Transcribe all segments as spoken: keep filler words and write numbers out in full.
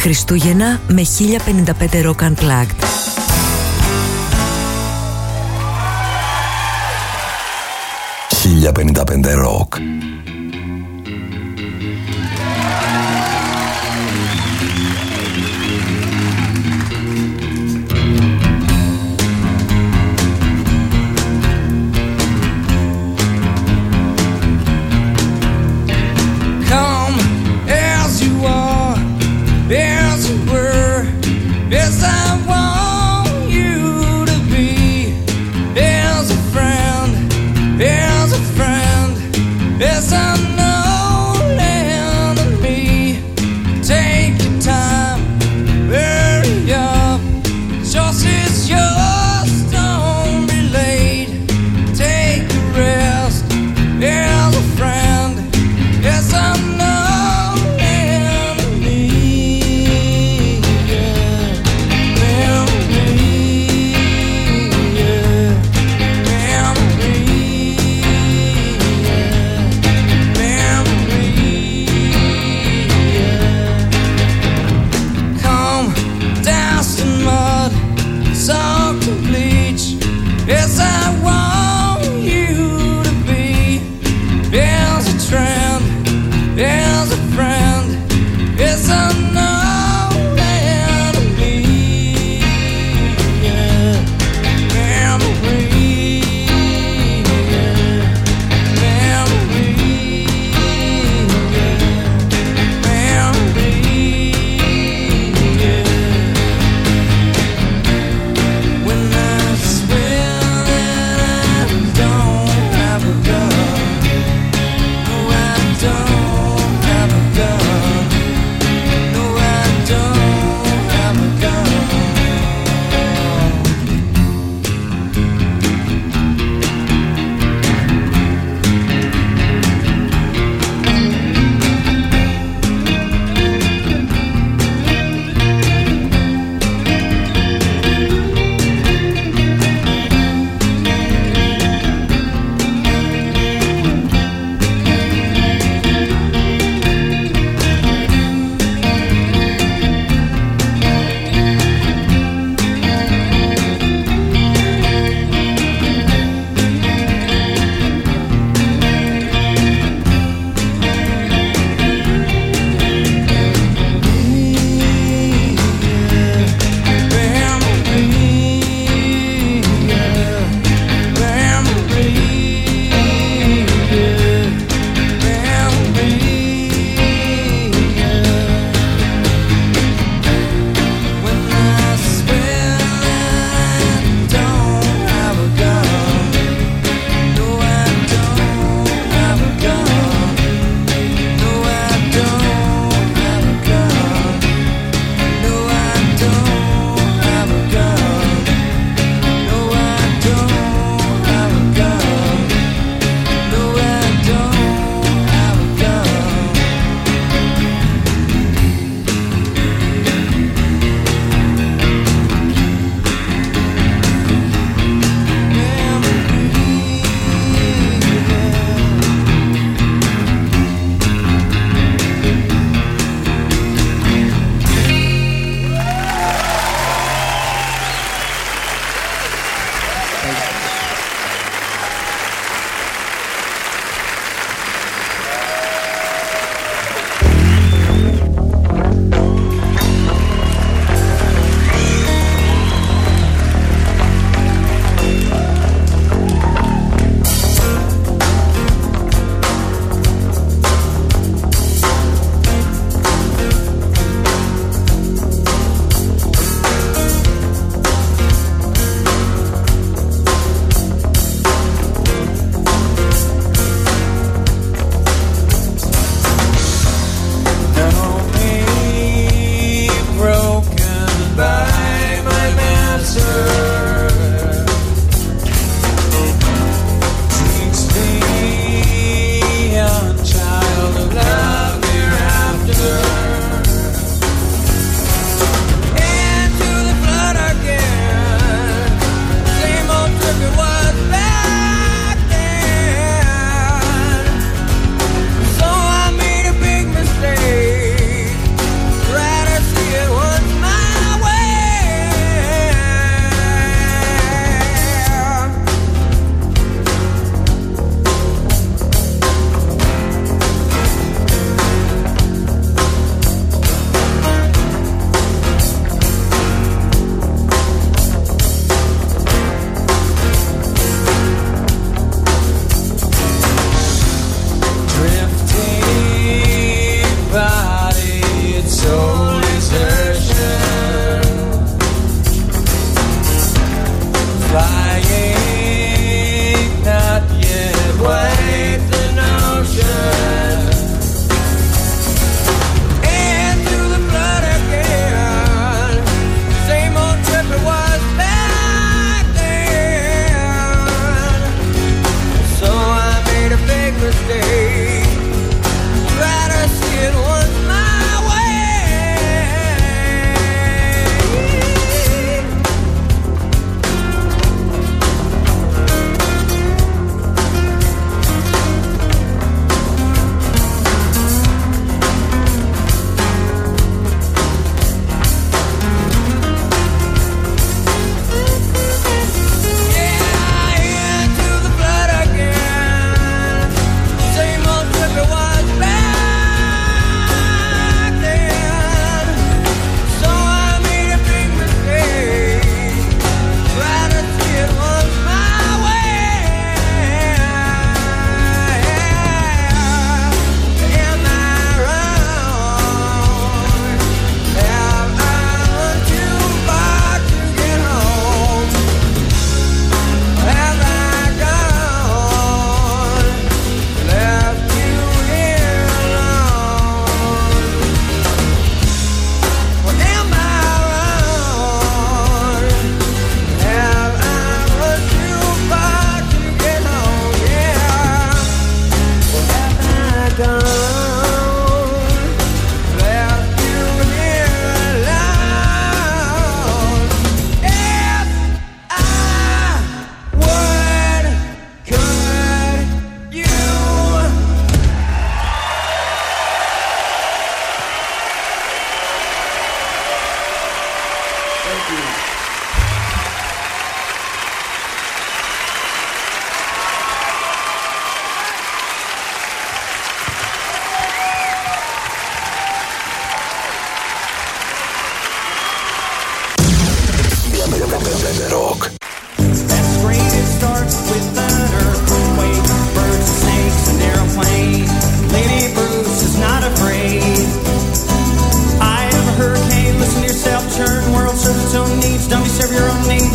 Χριστούγεννα με χίλια πενήντα πέντε Rock Unplugged. χίλια πενήντα πέντε Rock. Yes, I know.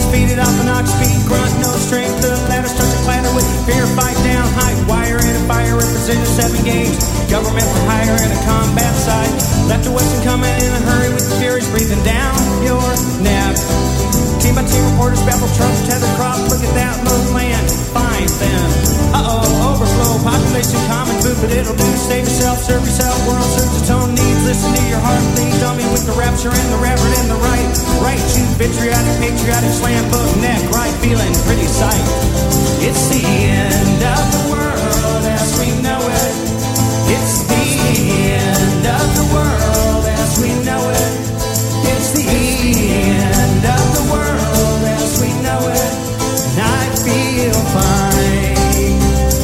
defeated off an ox speed grunt, no strength. The ladder starts to clatter with fear, fight down, high wire in a fire, representing seven games. Government for hire in a combat site. Left to Western coming in a hurry with the furies breathing down your neck. Team by team reporters baffled trucks, tethered crops. Look at that low land, fine then. Uh-oh, overflow, population, common food, but it'll do. Save yourself, serve yourself, world serves its own needs. Listen to your heart bleed, dummy with the rapture and the reverend and the right. Right, you patriotic, patriotic, slam book neck, right, feeling pretty sight. It's the end of the world as we know it. It's the end of the world as we know it. It's the end of the world as we know it. And I feel fine.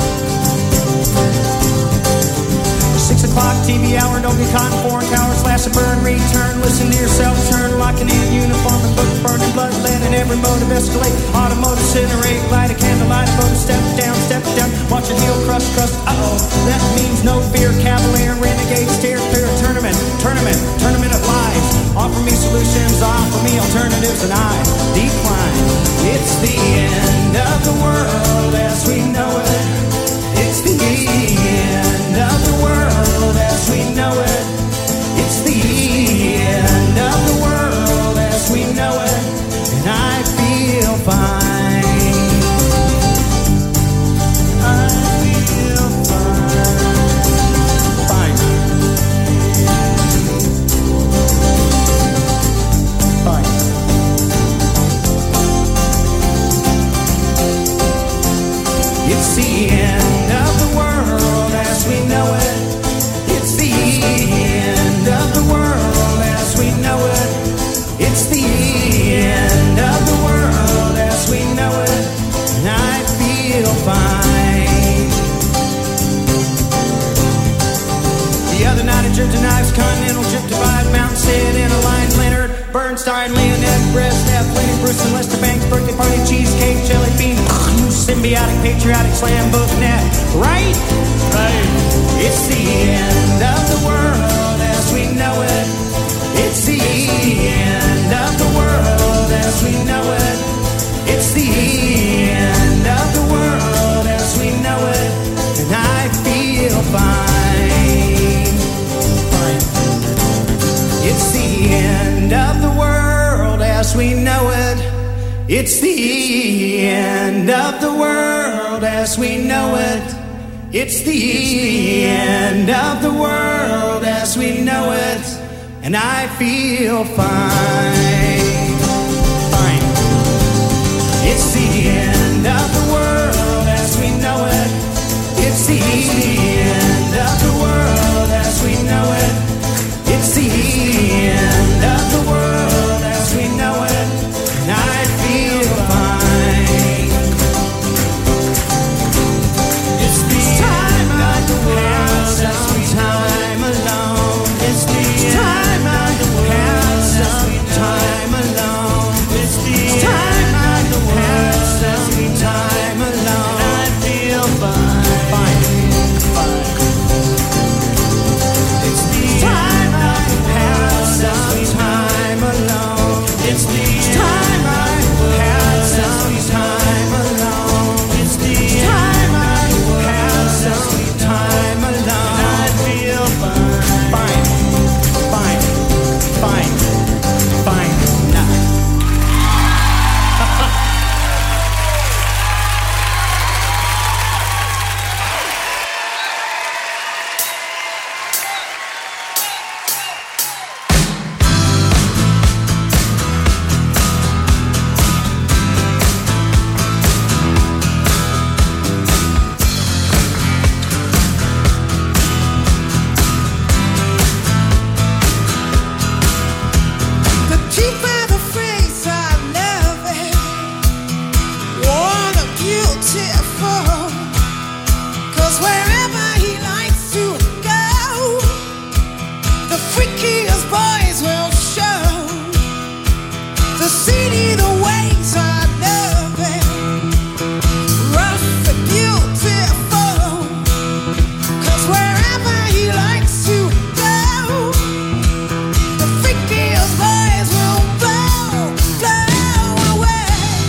Six o'clock T V hour, don't get caught in foreign towers. Slash a burn, return, listen to yourself, turn, locking in uniform and book, burning blood, lead in every motive escalate. Automotive incinerate, light a candle, light a motor, step down, step down, watch it heel, crush, crush. Uh-oh, that means no fear, cavalier, renegade, steer clear, tournament, tournament, tournament of lives. Offer me solutions, offer me alternatives, and I decline. It's the end of the world as we know it. It's the end of the world as we know it. It's the end of the world as we know it. And I feel fine. I feel fine. Fine. Fine. It's the end of the world as we know it. It's the end of the world as we know it. It's the end of the world as we know it. And I feel fine. The other night I dripped knives, continental drip divide, mountain sit in a line, Leonard, Bernstein, Leonette, Brezhnev, Lenny, Bruce and Lester Banks, birthday party, cheesecake, jelly bean, symbiotic, patriotic, slam book net, right? Right. It's the end of the world as we know it. It's the end of the world as we know it. It's the end of the world as we know it. And I feel fine. Fine. It's the end of the world as we know it. It's the end of the world as we know it. It's the end of the world as we know it. And I feel fine. Fine. It's the end of the world as we know it. It's the end of the world as we know it. It's the end of the world as we know it. And I feel fine. It's the time of the world as we time alone. It's the time of the world as we time alone. It's the time of the world as we time alone. And I feel fine. Fine. Fine. It's the time of the world as we time alone. It's the time of the world as we time alone. It's the time of the world as we time alone. And I feel fine. Fine. Fine. Fine. Fine. Nah. The cheaper the phrase, I love it. Wanna beautiful. 'Cause wherever he likes to go, the freakiest boys will show. The city, the ways, I love it. Rough and beautiful. 'Cause wherever he likes to go, the freakiest boys will blow, blow away.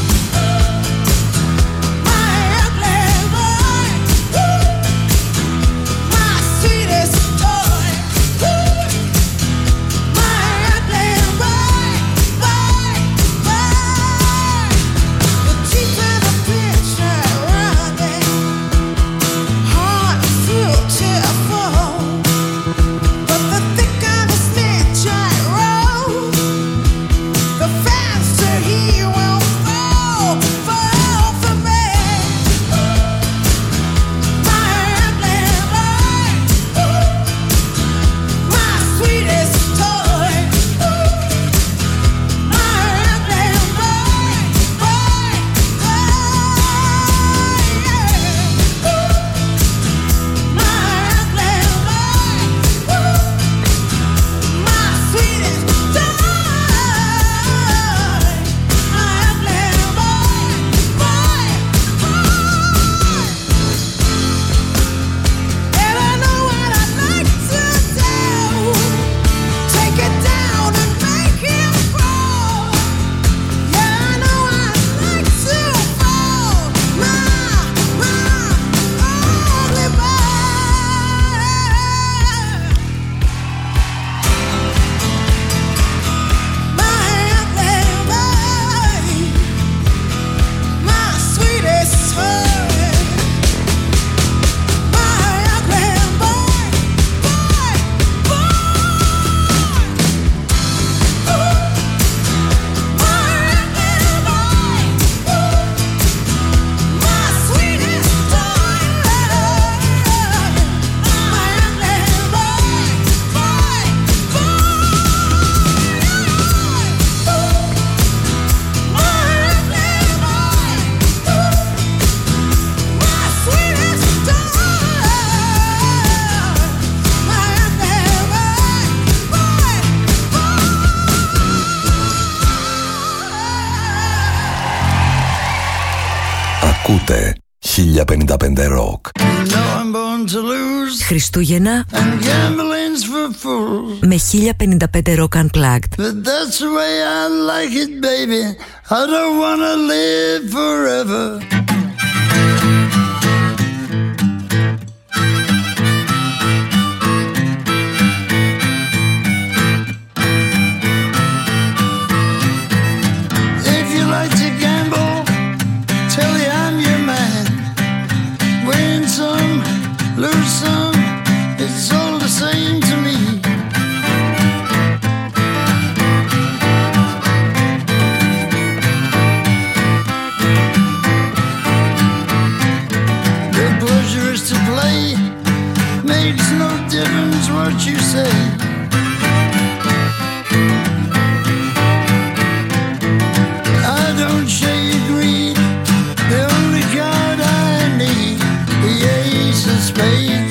Ακούτε χίλια πενήντα πέντε Rock. Χριστούγεννα με χίλια πενήντα πέντε Rock Unplugged. But that's the way I like it, baby. I don't wanna live forever. If you like to gamble, tell you I'm your man. Win some, lose some, it's all the same to me. The pleasure is to play, makes no difference what you say. I don't share your greed, the only card I need, the ace of spades.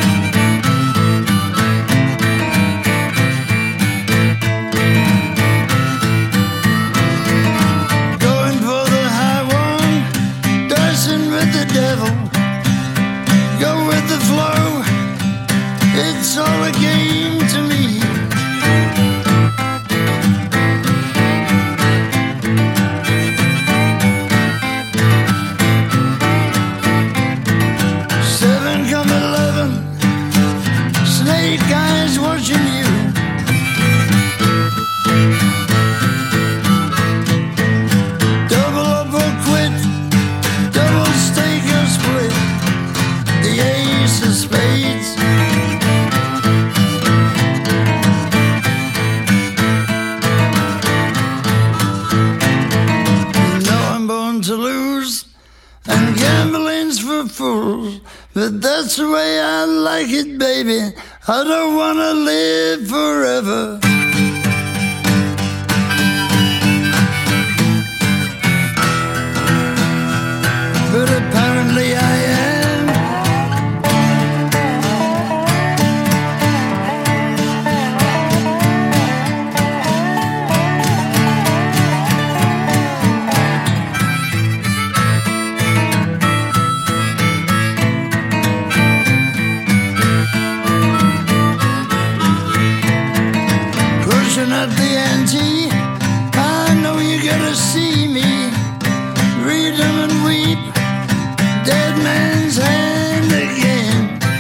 Going for the high one, dancing with the devil. Go with the flow, it's all a game to me. Seven come eleven, snake eyes watching you. Double up or quit, double stake or split, the ace of spades. You know I'm born to lose, and gambling's for fools. But that's the way I like it, baby. I don't wanna live forever. But apparently I am. Pushing at the ante, I know you gotta see me. Read them and weep, dead man's hand again.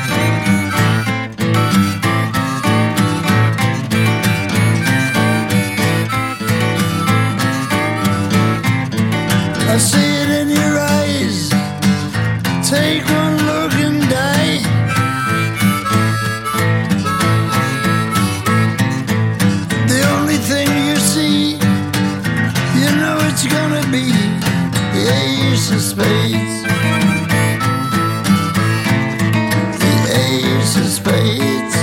I see it in your eyes, take one look and die. The only thing you see, you know it's gonna be the ace of spades. The ace of spades.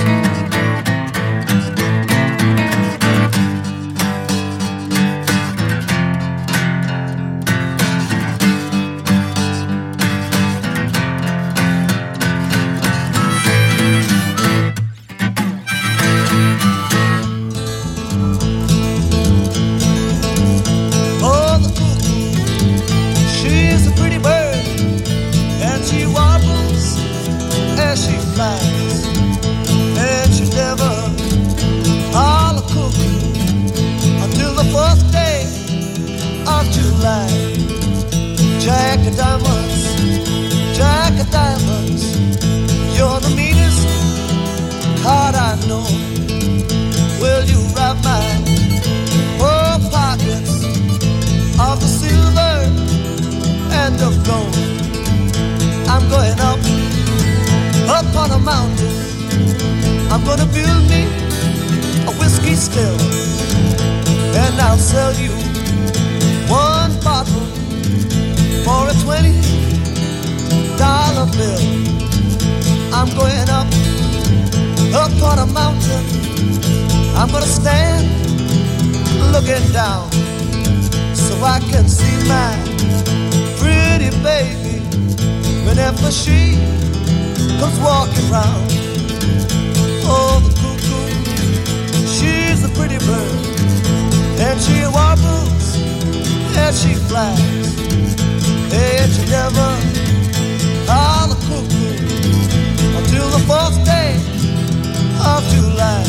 Oh, the cuckoo, she's a pretty bird, and she wobbles as she flies, and she never holler cuckoo until the first day of July. Jack of diamonds, Jack of diamonds, you're the meanest card I know. Will you rob my poor pockets of the silver and of gold? I'm going up, up on a mountain. I'm gonna build me a whiskey still, and I'll sell you one bottle for a twenty dollar bill. I'm going up, up on a mountain. I'm gonna stand looking down so I can see my pretty baby whenever she comes walking round. Oh, the cuckoo, she's a pretty bird, and she wobbles as she flies, and you never call the cuckoo until the fourth day of July.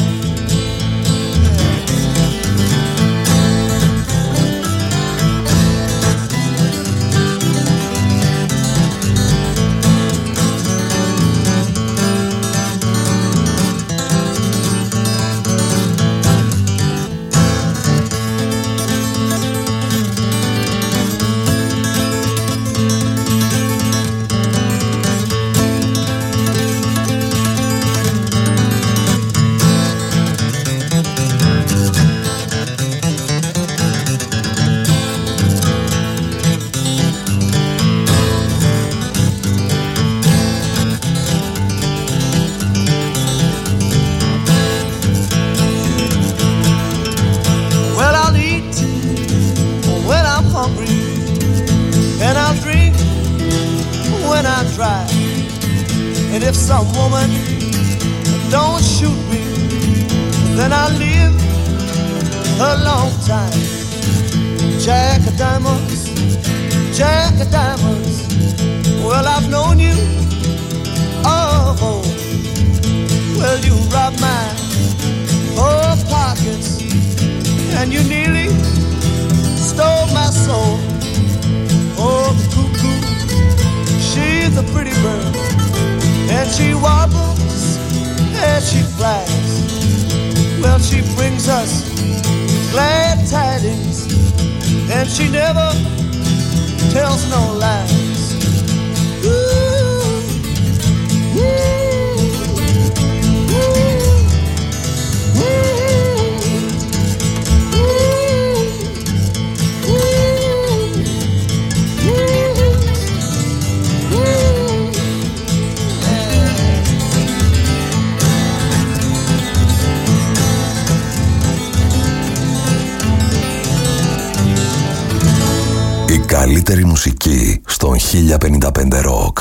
And if some woman don't shoot me, then I'll live a long time. Jack of diamonds, Jack of diamonds, well, I've known you, oh, well, you robbed my whole pockets, and you nearly stole my soul. Oh, the cuckoo, she's a pretty bird, and she wobbles and she flies. Well, she brings us glad tidings, and she never tells no lies. Ooh, ooh, ooh, ooh, Η καλύτερη μουσική στον χίλια πενήντα πέντε Rock.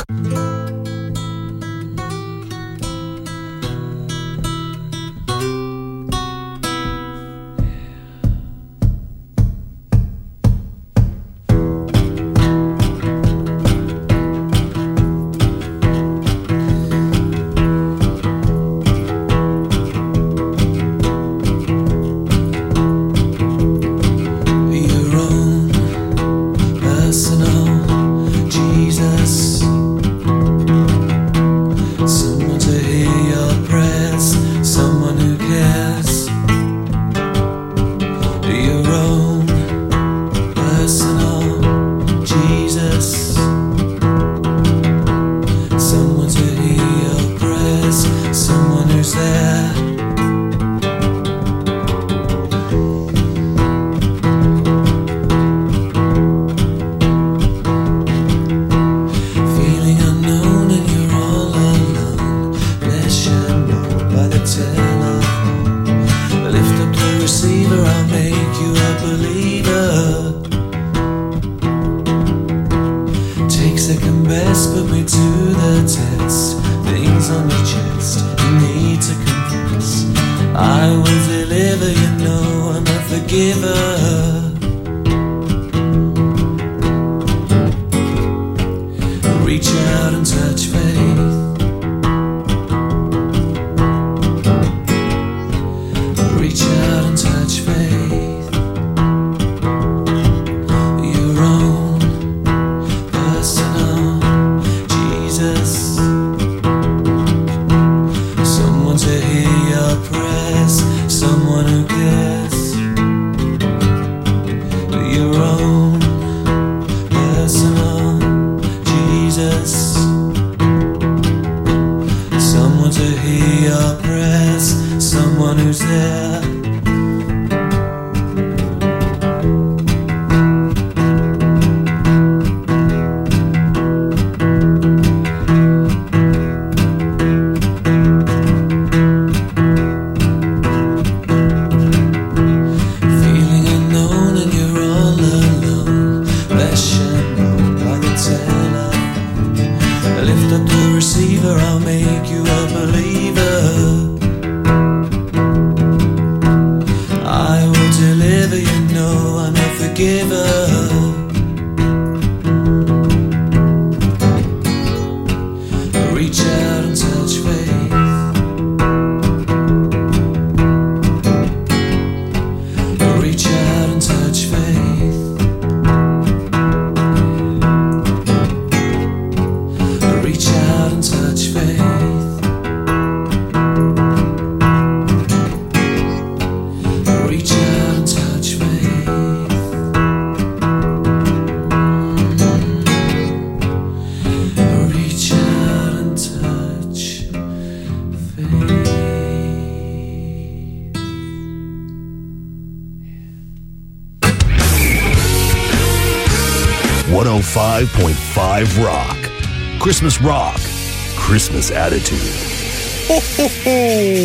εκατό πέντε κόμμα πέντε Rock. Christmas Rock. Christmas Attitude. Ho, ho, ho.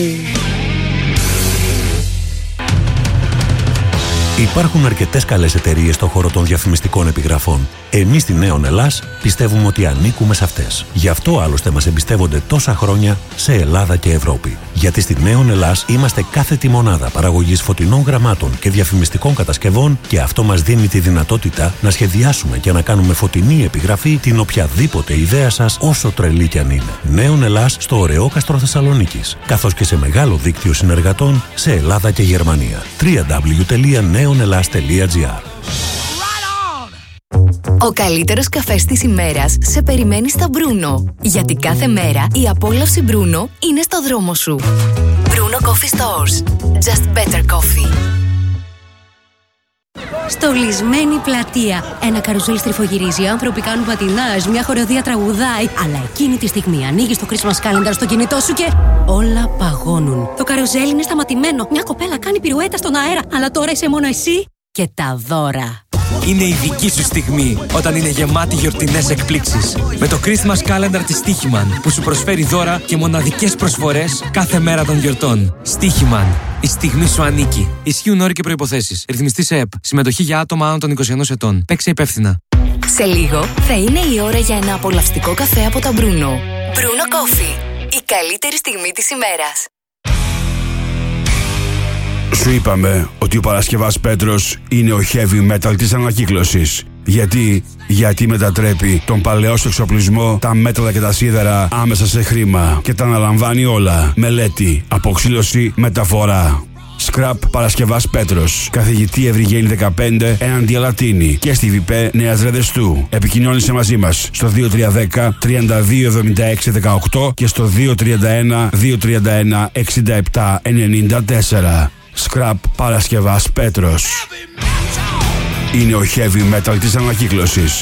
Υπάρχουν αρκετές καλές εταιρείες στον χώρο των διαφημιστικών επιγραφών. Εμείς στη Νέον Ελλάς πιστεύουμε ότι ανήκουμε σε αυτές. Γι' αυτό άλλωστε μας εμπιστεύονται τόσα χρόνια σε Ελλάδα και Ευρώπη. Γιατί στη Νέον Ελλάς είμαστε κάθετη μονάδα παραγωγής φωτεινών γραμμάτων και διαφημιστικών κατασκευών και αυτό μας δίνει τη δυνατότητα να σχεδιάσουμε και να κάνουμε φωτεινή επιγραφή την οποιαδήποτε ιδέα σας, όσο τρελή κι αν είναι. Νέον Ελλάς στο Ωρεόκαστρο Θεσσαλονίκης, καθώς και σε μεγάλο δίκτυο συνεργατών σε Ελλάδα και Γερμανία. double-u double-u double-u τελεία νέον ελλάς τελεία τζι άρ. Ο καλύτερος καφές της ημέρας σε περιμένει στα Μπρούνο. Γιατί κάθε μέρα η απόλαυση Μπρούνο είναι στο δρόμο σου. Μπρούνο Coffee Stores. Just better coffee. Στολισμένη πλατεία. Ένα καρουζέλ στριφογυρίζει, οι άνθρωποι κάνουν πατινάζ, μια χοροδία τραγουδάει. Αλλά εκείνη τη στιγμή ανοίγεις το Christmas Calendar στο κινητό σου και όλα παγώνουν. Το καρουζέλ είναι σταματημένο. Μια κοπέλα κάνει πυρουέτα στον αέρα, αλλά τώρα είσαι μόνο εσύ και τα δώρα. Είναι η δική σου στιγμή όταν είναι γεμάτη γιορτινές εκπλήξεις. Με το Christmas Calendar της Στίχημαν που σου προσφέρει δώρα και μοναδικές προσφορές κάθε μέρα των γιορτών. Στίχημαν. Η στιγμή σου ανήκει. Ισχύουν όροι και προϋποθέσεις. Ρυθμιστή σε ΕΠ. Συμμετοχή για άτομα άνω των είκοσι ενός ετών. Παίξε υπεύθυνα. Σε λίγο θα είναι η ώρα για ένα απολαυστικό καφέ από τα Μπρούνο. Μπρούνο Coffee. Η καλύτερη στιγμή της ημέρας. Σου είπαμε ότι ο Παρασκευάς Πέτρος είναι ο heavy metal της ανακύκλωσης. Γιατί, γιατί μετατρέπει τον παλαιό σου εξοπλισμό, τα μέταλλα και τα σίδερα άμεσα σε χρήμα και τα αναλαμβάνει όλα. Μελέτη, αποξήλωση, μεταφορά. Scrap Παρασκευάς Πέτρος. Καθηγητή Ευρυγένη δεκαπέντε έναντι Αλατίνη και στη ΒΙΠΕ Νέας Ρεδεστού. Επικοινώνησε μαζί μας στο δύο τρία ένα μηδέν τρία δύο εβδομήντα έξι δεκαοκτώ και στο δύο τρία ένα δύο τρία ένα εξήντα επτά ενενήντα τέσσερα. Scrap Παρασκευάς Πέτρος. Είναι ο heavy metal της ανακύκλωσης.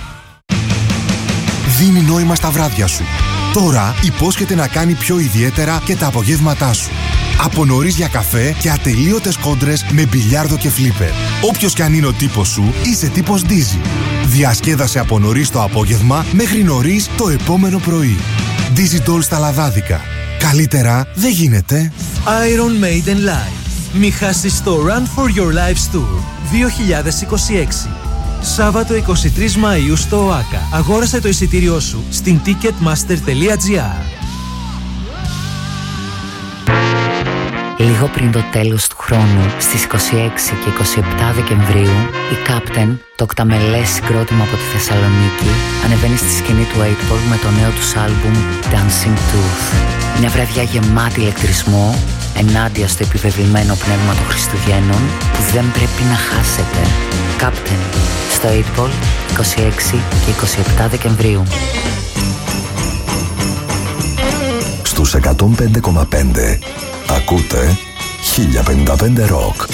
Δίνει νόημα στα βράδια σου. Τώρα υπόσχεται να κάνει πιο ιδιαίτερα και τα απογεύματά σου. Από νωρίς για καφέ και ατελείωτες κόντρες με μπιλιάρδο και φλίπερ. Όποιος κι αν είναι ο τύπος σου, είσαι τύπος Dizzy. Διασκέδασε από νωρίς το απόγευμα μέχρι νωρίς το επόμενο πρωί. Dizzy Doll στα λαδάδικα. Καλύτερα δεν γίνεται. Iron Maiden Live. Μη χάσεις το Run for Your Lives Tour δύο χιλιάδες είκοσι έξι. Σάββατο εικοστή τρίτη Μαΐου στο ΟΑΚΑ. Αγόρασε το εισιτήριό σου στην ticketmaster τελεία τζι άρ. Λίγο πριν το τέλος του χρόνου, στις είκοσι έξι και είκοσι επτά Δεκεμβρίου, η Captain, το οκταμελές συγκρότημα από τη Θεσσαλονίκη, ανεβαίνει στη σκηνή του οκτώ Ball με το νέο τους άλμπουμ Dancing Tooth. Μια βραδιά γεμάτη ηλεκτρισμό, ενάντια στο επιβεβλημένο πνεύμα των Χριστουγέννων, που δεν πρέπει να χάσετε. Captain, στο οκτώ Ball, είκοσι έξι και είκοσι επτά Δεκεμβρίου. Στους εκατό πέντε κόμμα πέντε ακούτε χίλια πενήντα πέντε Rock.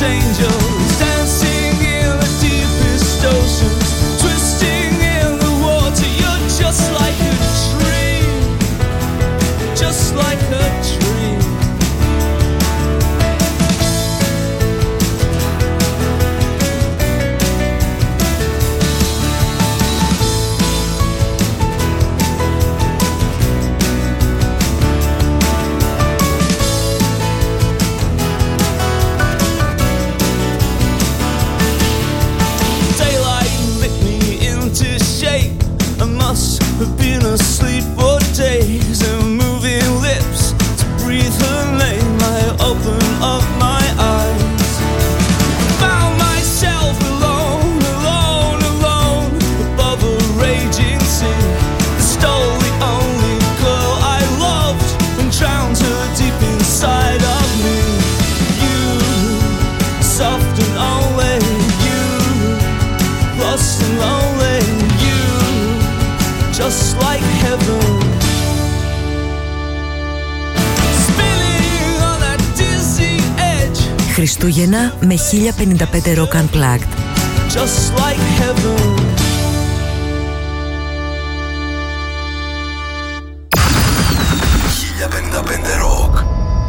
angels dancing in the deepest oceans, twisting in the water. You're just like a dream, just like a dream. I've been asleep for days and moving lips to breathe her name. I open up my eyes, found myself alone, alone, alone above a raging sea. Stole the only girl I loved and drowned her deep inside of me. You, soft and only you, lost and lonely you, just like heaven. Spinning on that dizzy edge. Χριστούγεννα με χίλια πενήντα πέντε Rock Unplugged. Just like heaven. χίλια πενήντα πέντε Rock.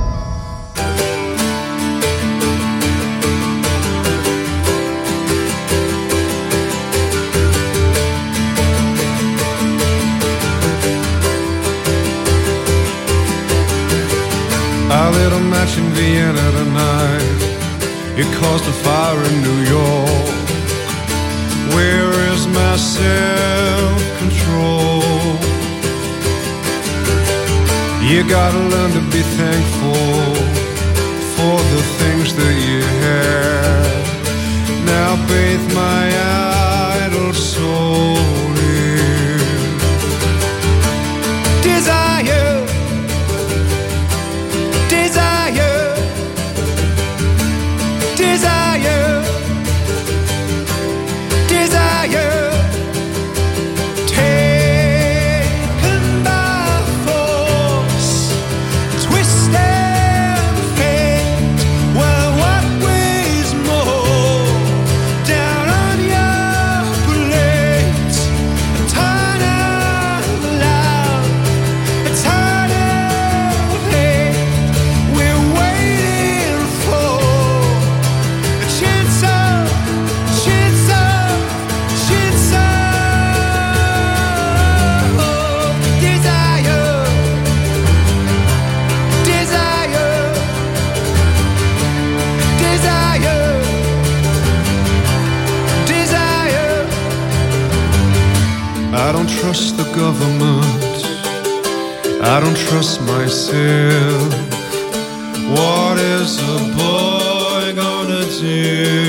I lit a match in Vienna tonight. It caused a fire in New York. Where is my self-control? You gotta learn to be thankful for the things that you have. Now bathe my idle soul in desire. Desire, desire, desire, taken by force, twisted fate. Well, what weighs more down on your plate? A ton of love, a ton of hate. I don't trust the government, I don't trust myself. What is a boy gonna do?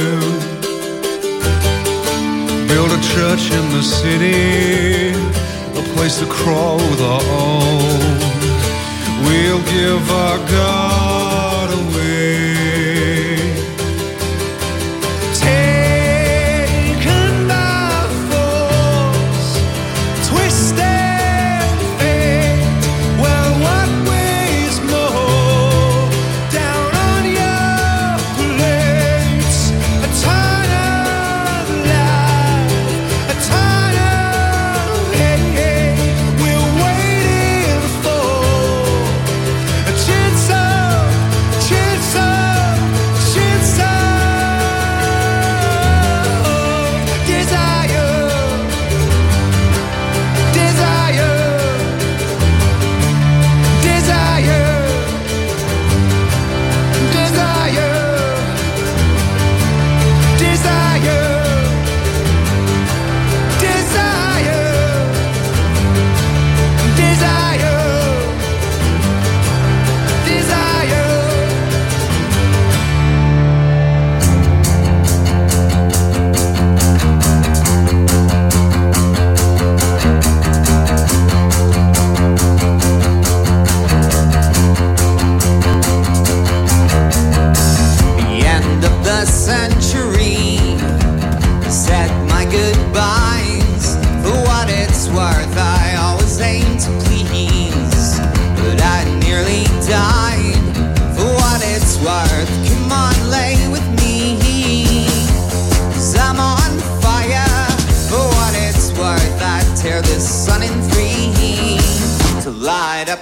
Build a church in the city, a place to crawl with our own. We'll give our God away.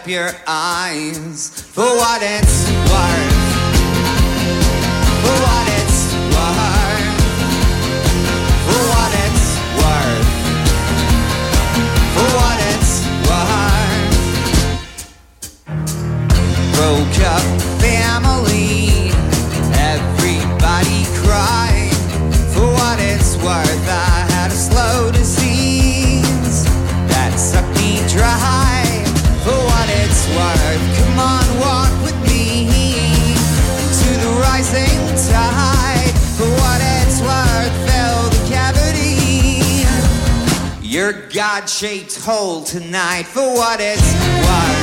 your eyes for what it's worth. For what it's worth. For what it's worth. For what it's worth. Broke up family, everybody cried. For what it's worth, I had a slow disease that sucked me dry. For what it's worth, come on, walk with me to the rising tide. For what it's worth, fill the cavity, your God-shaped hole tonight. For what it's worth.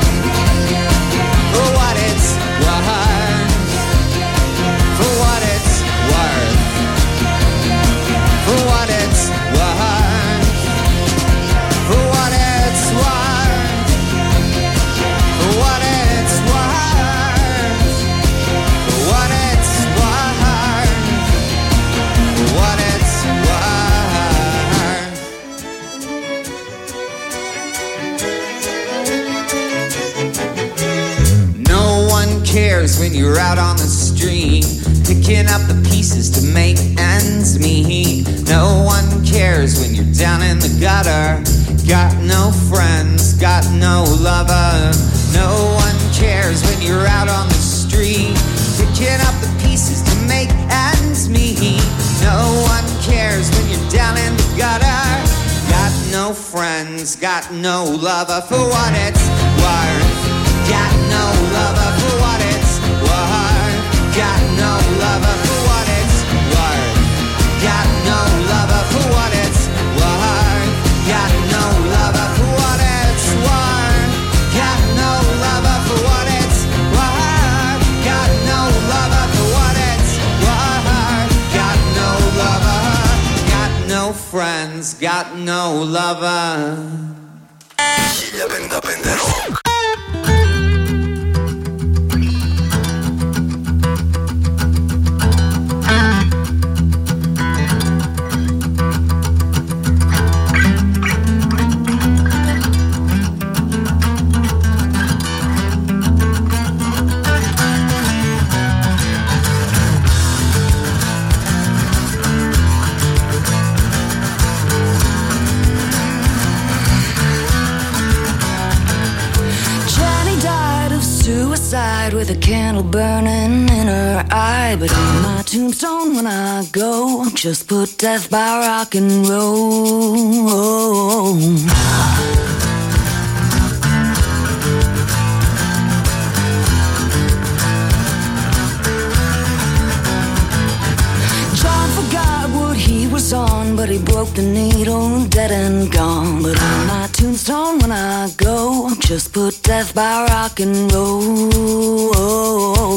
For what it's worth. For what it's worth. For what it's worth. For what it's worth. For what it's worth. For what it's worth. For what it's worth. No one cares when you're out on the street, picking up the pieces to make ends meet. No one cares when you're down in the gutter, got no friends, got no lover. No one cares when you're out on the street, picking up the pieces to make ends meet. No one cares when you're down in the gutter, got no friends, got no lover. For what it's worth. Got no lover. For what it's worth. Got no lover. For what it's worth. Got no lover. For what it's worth. Got no lover. For what it's worth. Got no lover. For what it's worth. Got no lover. For what it's worth. Got no lover. Got no friends. Got no lover. χίλια πενήντα πέντε Rock. With a candle burning in her eye, but on my tombstone when I go, just put death by rock and roll. John forgot what he was on, but he broke the needle, dead and gone. But on my tombstone when I go, just put death by rock and roll.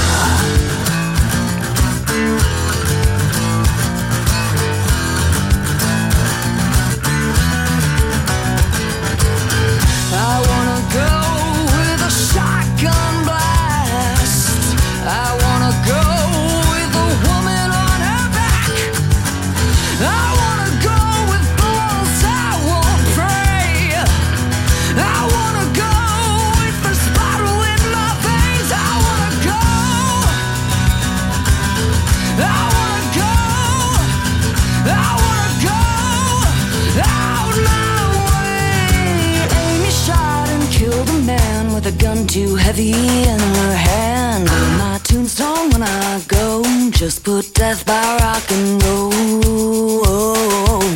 I wanna go with a shotgun blast. I wanna go with a woman on her back. I wanna go with bulls I won't pray. I wanna go with the spiral in my veins. I wanna go. I wanna go. I wanna go out my way. Amy shot and killed a man with a gun too heavy in her hand. On my tombstone when I go, just put death by rock and roll.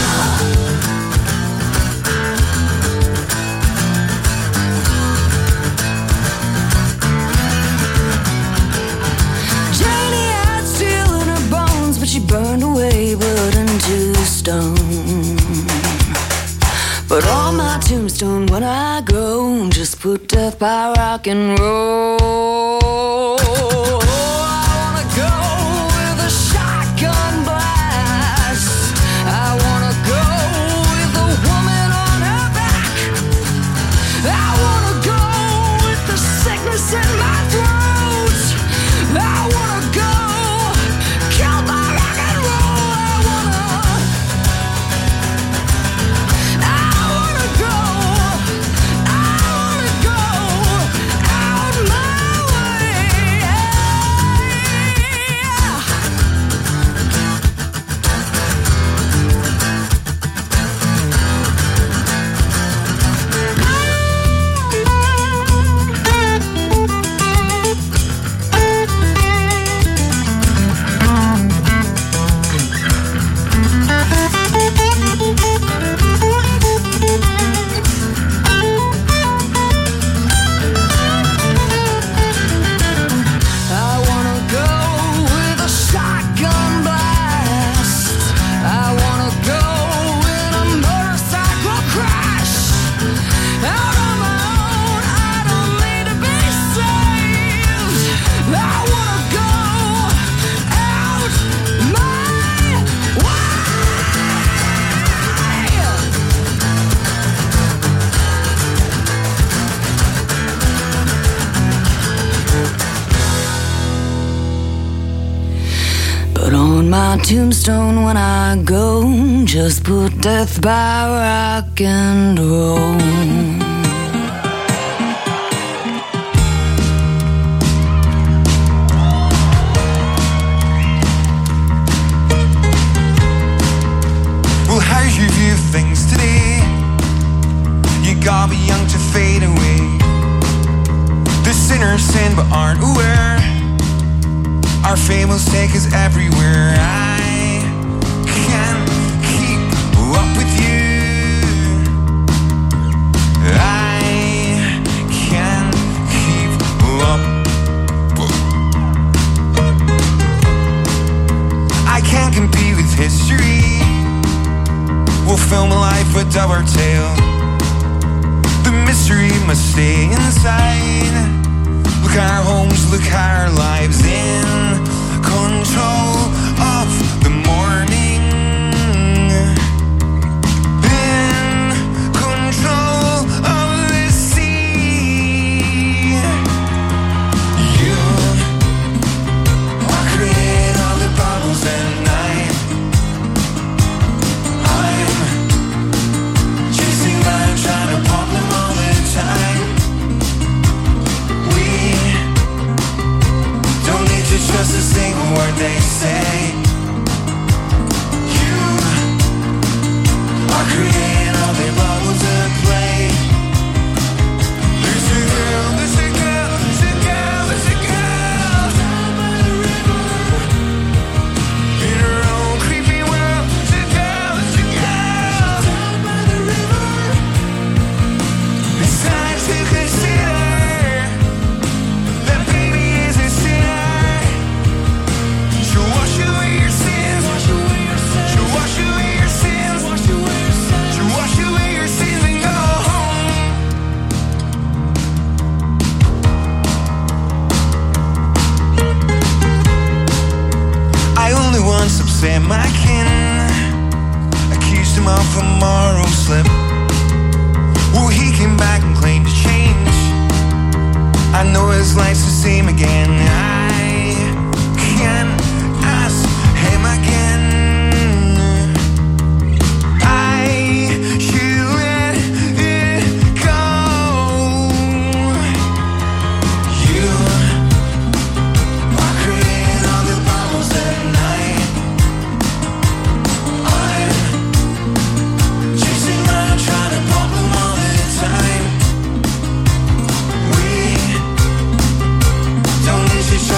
Janie had steel in her bones, but she burned away, blood into stone. But on my tombstone when I go, just put death by rock and roll. I wanna go with a shotgun blast. I wanna go with a woman on her back. I wanna go with the sickness in my throat. I wanna go killed by rock and roll. I wanna I wanna go I wanna my tombstone when I go. Just put death by rock and roll. Well, how's your view of things today? You gotta be young to fade away. The sinners sin but aren't aware. Our fables take us everywhere. I can't keep up with you. I can't keep up. I can't compete with history. We'll film a life but dub our tale. The mystery must stay inside. Look our homes, look our lives in control of the morning. In control of the sea. You are creating all the bubbles at night. I'm chasing mine, trying to pop them all the time. We don't need to trust a single word they say. You are creating all the bubbles to play. There's a girl, there's a girl, there's a girl, there's a girl down by the river. In her own creepy world. There's a girl, there's a girl down by the river. It's time to consider that baby is a sinner. She'll wash away your sins. She'll wash away your sins. She'll wash away your sins and go home. I only once upset my kin. Accused him of a moral slip. Well, he came back and claimed to change. I know his life's the same again. I can't ask him again. I should let it go. You are creating all the bubbles at night. I'm chasing mine, trying to pop them all the time. We don't need to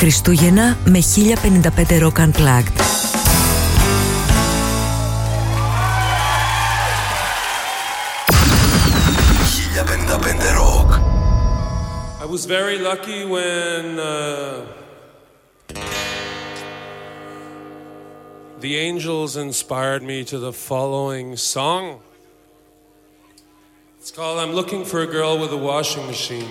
Χριστούγεννα με χίλια πενήντα πέντε Rock Unplugged. χίλια πενήντα πέντε Rock. I was very lucky when uh, the Angels inspired me to the following song. It's called I'm Looking for a Girl with a Washing Machine.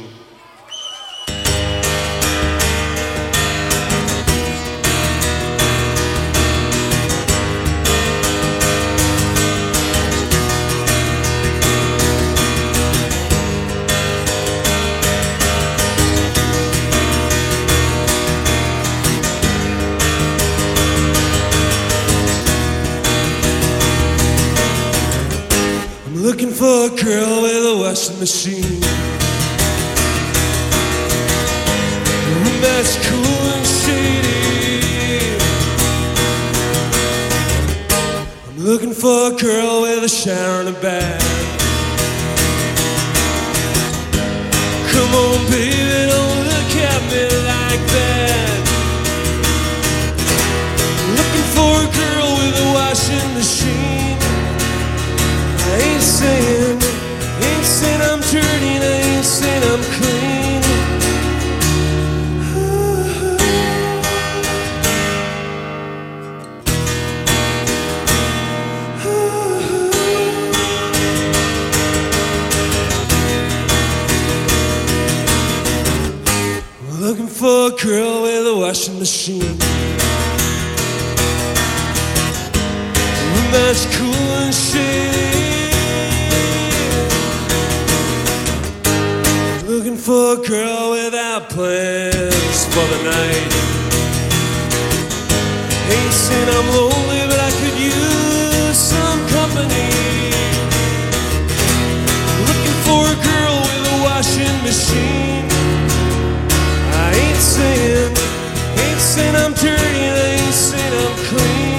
Looking for a girl with a washing machine that's cool and shady. I'm looking for a girl with a shower and a bath. Come on, baby, don't look at me like that. Looking for a girl with a washing machine. I ain't saying, ain't saying I'm dirty, and I ain't saying I'm clean. We're looking for a girl with a washing machine that's cool and shady. Looking for a girl without plans for the night. Ain't saying I'm lonely, but I could use some company. Looking for a girl with a washing machine. I ain't saying, ain't saying I'm dirty, and I ain't saying I'm clean.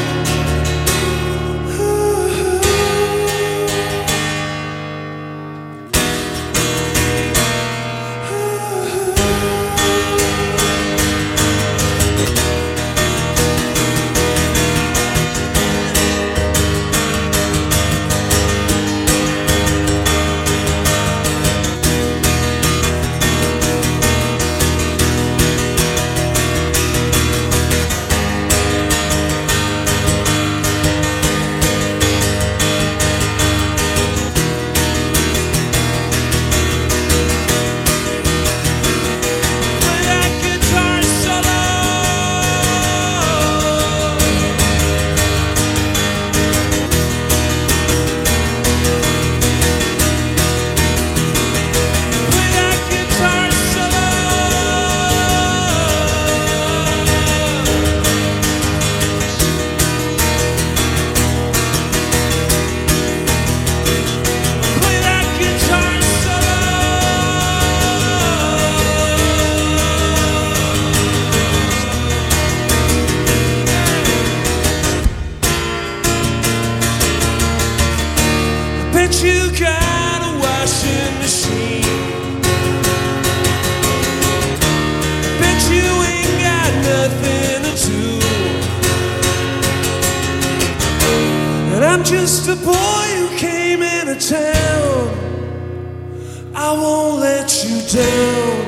Just a boy who came into town. I won't let you down.